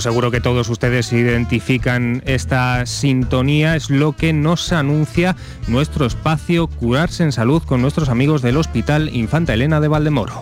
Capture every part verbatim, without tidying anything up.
Bueno, seguro que todos ustedes identifican esta sintonía, es lo que nos anuncia nuestro espacio Curarse en Salud con nuestros amigos del Hospital Infanta Elena de Valdemoro.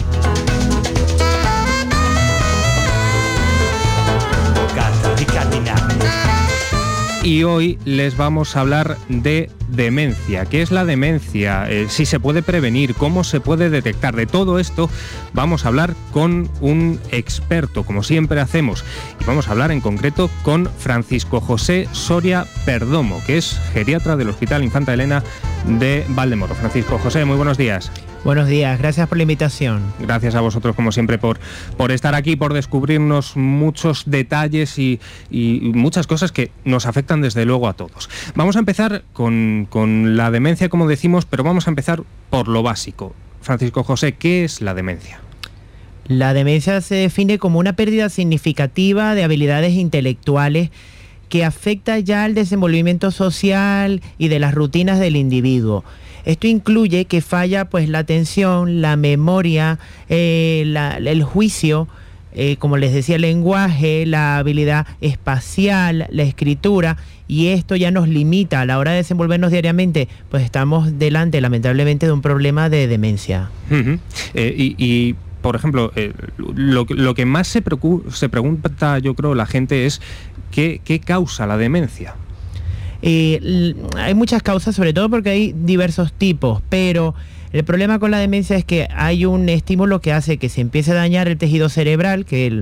Y hoy les vamos a hablar de demencia. ¿Qué es la demencia? Eh, si se puede prevenir, cómo se puede detectar. De todo esto vamos a hablar con un experto, como siempre hacemos. Y vamos a hablar en concreto con Francisco José Soria Perdomo, que es geriatra del Hospital Infanta Elena de Valdemoro. Francisco José, muy buenos días. Buenos días, gracias por la invitación. Gracias a vosotros, como siempre, por, por estar aquí, por descubrirnos muchos detalles y, y muchas cosas que nos afectan desde luego a todos. Vamos a empezar con, con la demencia, como decimos, pero vamos a empezar por lo básico. Francisco José, ¿qué es la demencia? La demencia se define como una pérdida significativa de habilidades intelectuales que afecta ya el desenvolvimiento social y de las rutinas del individuo. Esto incluye que falla pues la atención, la memoria, eh, la, el juicio, eh, como les decía, el lenguaje, la habilidad espacial, la escritura, y esto ya nos limita a la hora de desenvolvernos diariamente, pues estamos delante lamentablemente de un problema de demencia. Uh-huh. eh, y, y por ejemplo, eh, lo, lo que más se, preocupa, se pregunta, yo creo, la gente es ¿qué, qué causa la demencia? Eh, hay muchas causas, sobre todo porque hay diversos tipos, pero el problema con la demencia es que hay un estímulo que hace que se empiece a dañar el tejido cerebral, que el,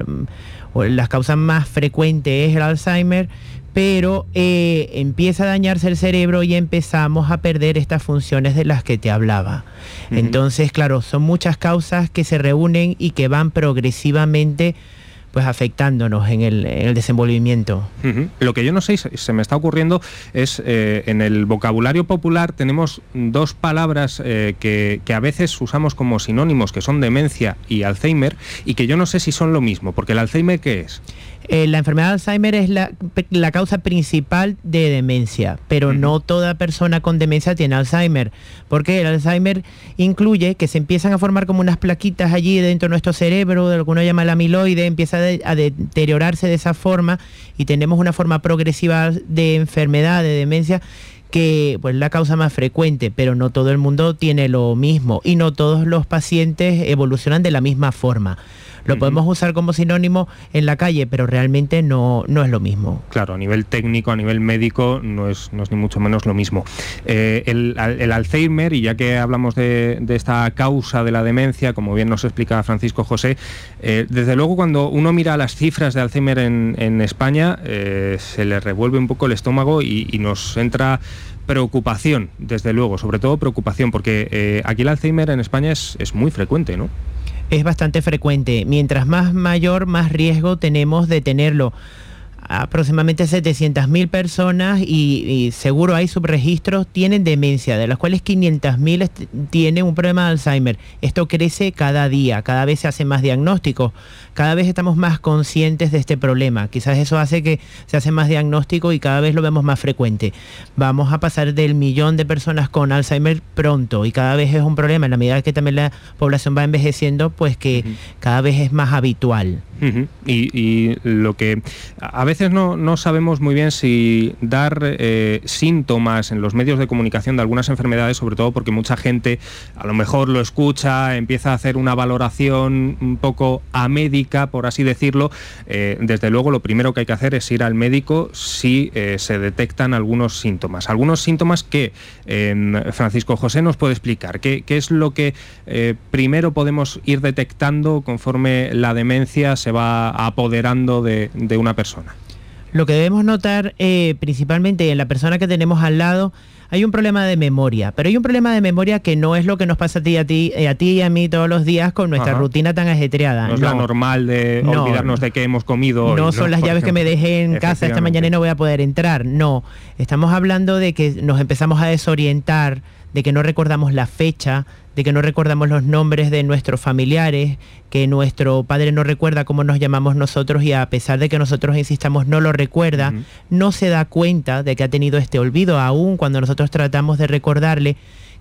las causas más frecuentes es el Alzheimer, pero eh, empieza a dañarse el cerebro y empezamos a perder estas funciones de las que te hablaba. Uh-huh. Entonces, claro, son muchas causas que se reúnen y que van progresivamente pues afectándonos en el, en el desenvolvimiento. Uh-huh. Lo que yo no sé, se me está ocurriendo, es eh, en el vocabulario popular tenemos dos palabras eh, que, que a veces usamos como sinónimos, que son demencia y Alzheimer, y que yo no sé si son lo mismo, porque el Alzheimer, ¿qué es? Eh, la enfermedad de Alzheimer es la, la causa principal de demencia, pero uh-huh. no toda persona con demencia tiene Alzheimer, porque el Alzheimer incluye que se empiezan a formar como unas plaquitas allí dentro de nuestro cerebro, de lo que uno llama el amiloide, empieza a, de, a deteriorarse de esa forma y tenemos una forma progresiva de enfermedad, de demencia, que pues la causa más frecuente, pero no todo el mundo tiene lo mismo y no todos los pacientes evolucionan de la misma forma. Lo uh-huh. podemos usar como sinónimo en la calle, pero realmente no, no es lo mismo. Claro, a nivel técnico, a nivel médico, no es, no es ni mucho menos lo mismo. Eh, el, el Alzheimer, y ya que hablamos de, de esta causa de la demencia, como bien nos explica Francisco José, eh, desde luego cuando uno mira las cifras de Alzheimer en, en España, eh, se le revuelve un poco el estómago y, y nos entra preocupación, desde luego, sobre todo preocupación, porque eh, aquí el Alzheimer en España es, es muy frecuente, ¿no? Es bastante frecuente. Mientras más mayor, más riesgo tenemos de tenerlo. Aproximadamente setecientas mil personas y, y seguro hay subregistros, tienen demencia, de las cuales quinientas mil tienen un problema de Alzheimer. Esto crece cada día, cada vez se hacen más diagnósticos, cada vez estamos más conscientes de este problema. Quizás eso hace que se hace más diagnóstico y cada vez lo vemos más frecuente. Vamos a pasar del millón de personas con Alzheimer pronto y cada vez es un problema. En la medida que también la población va envejeciendo, pues que uh-huh. cada vez es más habitual. Uh-huh. y, y lo que a veces no, no sabemos muy bien si dar eh, síntomas en los medios de comunicación de algunas enfermedades, sobre todo porque mucha gente a lo mejor lo escucha, empieza a hacer una valoración un poco amédica, por así decirlo. Eh, desde luego lo primero que hay que hacer es ir al médico si eh, se detectan algunos síntomas. Algunos síntomas que eh, Francisco José nos puede explicar. ¿Qué, qué es lo que eh, primero podemos ir detectando conforme la demencia se va apoderando de, de una persona? Lo que debemos notar eh, principalmente en la persona que tenemos al lado, hay un problema de memoria, pero hay un problema de memoria que no es lo que nos pasa a ti, a ti, a ti y a mí todos los días con nuestra Ajá. rutina tan ajetreada. No es no. la normal de no. olvidarnos de que hemos comido hoy. No son ¿no? las Por llaves ejemplo. que me dejé en casa esta mañana y no voy a poder entrar. No, estamos hablando de que nos empezamos a desorientar, de que no recordamos la fecha, de que no recordamos los nombres de nuestros familiares, que nuestro padre no recuerda cómo nos llamamos nosotros y a pesar de que nosotros insistamos no lo recuerda, uh-huh. no se da cuenta de que ha tenido este olvido, aún cuando nosotros tratamos de recordarle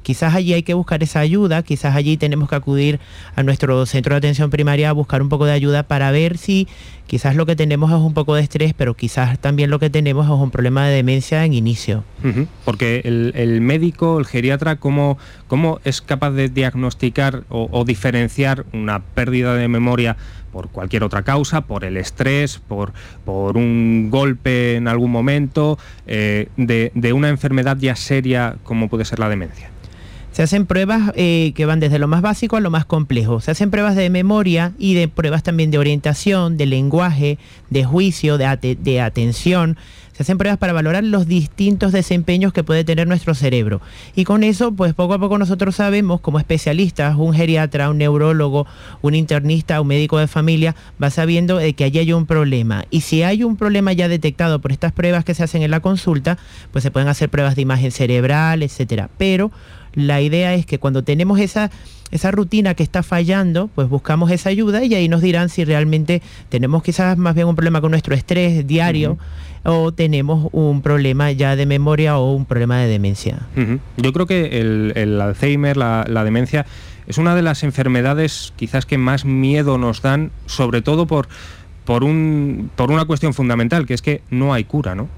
quizás allí hay que buscar esa ayuda, quizás allí tenemos que acudir a nuestro centro de atención primaria a buscar un poco de ayuda para ver si quizás lo que tenemos es un poco de estrés, pero quizás también lo que tenemos es un problema de demencia en inicio. Uh-huh. Porque el, el médico, el geriatra, ¿cómo, cómo es capaz de diagnosticar o, o diferenciar una pérdida de memoria por cualquier otra causa, por el estrés, por, por un golpe en algún momento, eh, de, de una enfermedad ya seria como puede ser la demencia? Se hacen pruebas eh, que van desde lo más básico a lo más complejo. Se hacen pruebas de memoria y de pruebas también de orientación, de lenguaje, de juicio, de, at de atención. Se hacen pruebas para valorar los distintos desempeños que puede tener nuestro cerebro. Y con eso, pues poco a poco nosotros sabemos, como especialistas, un geriatra, un neurólogo, un internista, un médico de familia, va sabiendo eh, que allí hay un problema. Y si hay un problema ya detectado por estas pruebas que se hacen en la consulta, pues se pueden hacer pruebas de imagen cerebral, etcétera. Pero la idea es que cuando tenemos esa, esa rutina que está fallando, pues buscamos esa ayuda y ahí nos dirán si realmente tenemos quizás más bien un problema con nuestro estrés diario, uh-huh, o tenemos un problema ya de memoria o un problema de demencia. Uh-huh. Yo creo que el, el Alzheimer, la, la demencia, es una de las enfermedades quizás que más miedo nos dan, sobre todo por, por, un, por una cuestión fundamental, que es que no hay cura, ¿no?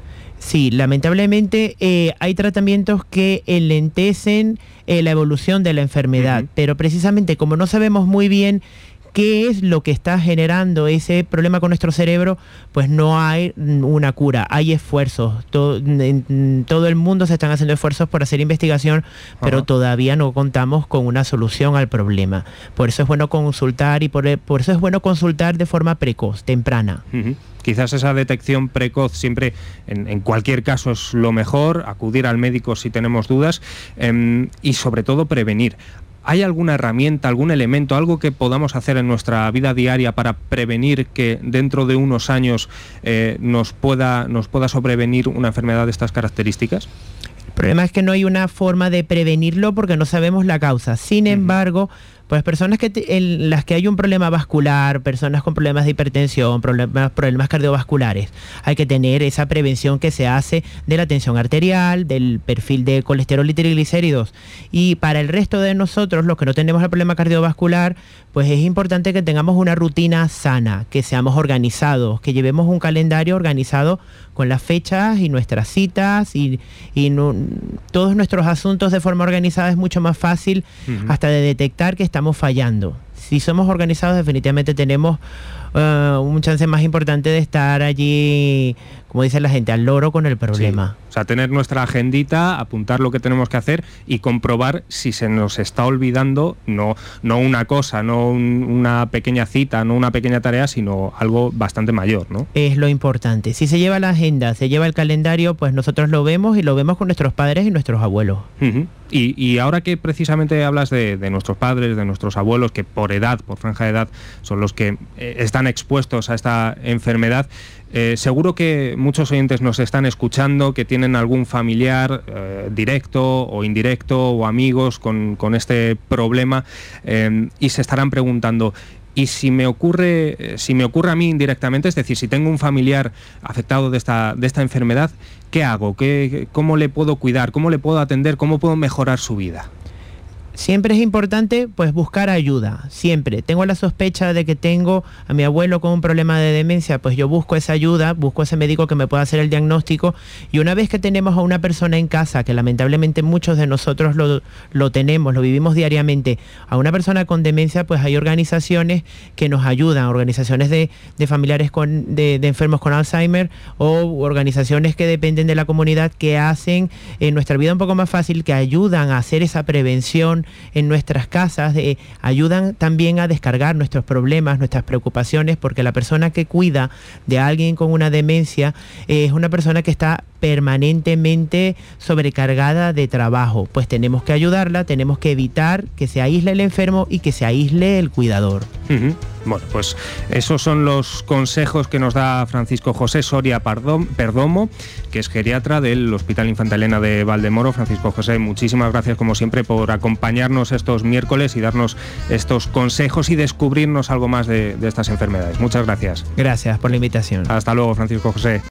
Sí, lamentablemente eh, hay tratamientos que enlentecen eh, la evolución de la enfermedad, uh-huh, pero precisamente como no sabemos muy bien qué es lo que está generando ese problema con nuestro cerebro, pues no hay una cura, hay esfuerzos. Todo, en todo el mundo se están haciendo esfuerzos por hacer investigación, pero uh-huh, todavía no contamos con una solución al problema. Por eso es bueno consultar y por, por eso es bueno consultar de forma precoz, temprana. Uh-huh. Quizás esa detección precoz siempre, en, en cualquier caso, es lo mejor, acudir al médico si tenemos dudas, eh, y sobre todo prevenir. ¿Hay alguna herramienta, algún elemento, algo que podamos hacer en nuestra vida diaria para prevenir que dentro de unos años eh, nos pueda, nos pueda sobrevenir una enfermedad de estas características? El problema es que no hay una forma de prevenirlo porque no sabemos la causa. Sin uh-huh, embargo, pues personas que te, en las que hay un problema vascular, personas con problemas de hipertensión, problemas, problemas cardiovasculares, hay que tener esa prevención que se hace de la tensión arterial, del perfil de colesterol y triglicéridos. Y para el resto de nosotros, los que no tenemos el problema cardiovascular, pues es importante que tengamos una rutina sana, que seamos organizados, que llevemos un calendario organizado con las fechas y nuestras citas y, y no, todos nuestros asuntos de forma organizada. Es mucho más fácil uh-huh, hasta de detectar que estamos fallando. Si somos organizados, definitivamente tenemos uh, un chance más importante de estar allí, como dice la gente, al loro con el problema. Sí. O sea, tener nuestra agendita, apuntar lo que tenemos que hacer y comprobar si se nos está olvidando, no, no una cosa, no un, una pequeña cita, no una pequeña tarea, sino algo bastante mayor, ¿no? Es lo importante. Si se lleva la agenda, se lleva el calendario, pues nosotros lo vemos y lo vemos con nuestros padres y nuestros abuelos. Uh-huh. Y, y ahora que precisamente hablas de, de nuestros padres, de nuestros abuelos, que por edad, por franja de edad, son los que eh, están expuestos a esta enfermedad, eh, seguro que muchos oyentes nos están escuchando que tienen algún familiar eh, directo o indirecto o amigos con, con este problema eh, y se estarán preguntando: y si me ocurre, si me ocurre a mí indirectamente, es decir, si tengo un familiar afectado de esta, de esta enfermedad, ¿qué hago? ¿Qué, ¿Cómo le puedo cuidar? ¿Cómo le puedo atender? ¿Cómo puedo mejorar su vida? Siempre es importante pues buscar ayuda, siempre. Tengo la sospecha de que tengo a mi abuelo con un problema de demencia, pues yo busco esa ayuda, busco ese médico que me pueda hacer el diagnóstico, y una vez que tenemos a una persona en casa, que lamentablemente muchos de nosotros lo, lo tenemos, lo vivimos diariamente, a una persona con demencia, pues hay organizaciones que nos ayudan, organizaciones de, de familiares con, de, de enfermos con Alzheimer, o organizaciones que dependen de la comunidad, que hacen eh, nuestra vida un poco más fácil, que ayudan a hacer esa prevención en nuestras casas, de, ayudan también a descargar nuestros problemas, nuestras preocupaciones, porque la persona que cuida de alguien con una demencia eh, es una persona que está permanentemente sobrecargada de trabajo. Pues tenemos que ayudarla, tenemos que evitar que se aísle el enfermo y que se aísle el cuidador. Uh-huh. Bueno, pues esos son los consejos que nos da Francisco José Soria Perdomo, que es geriatra del Hospital Infanta Elena de Valdemoro. Francisco José, muchísimas gracias como siempre por acompañarnos estos miércoles y darnos estos consejos y descubrirnos algo más de, de estas enfermedades. Muchas gracias. Gracias por la invitación. Hasta luego, Francisco José.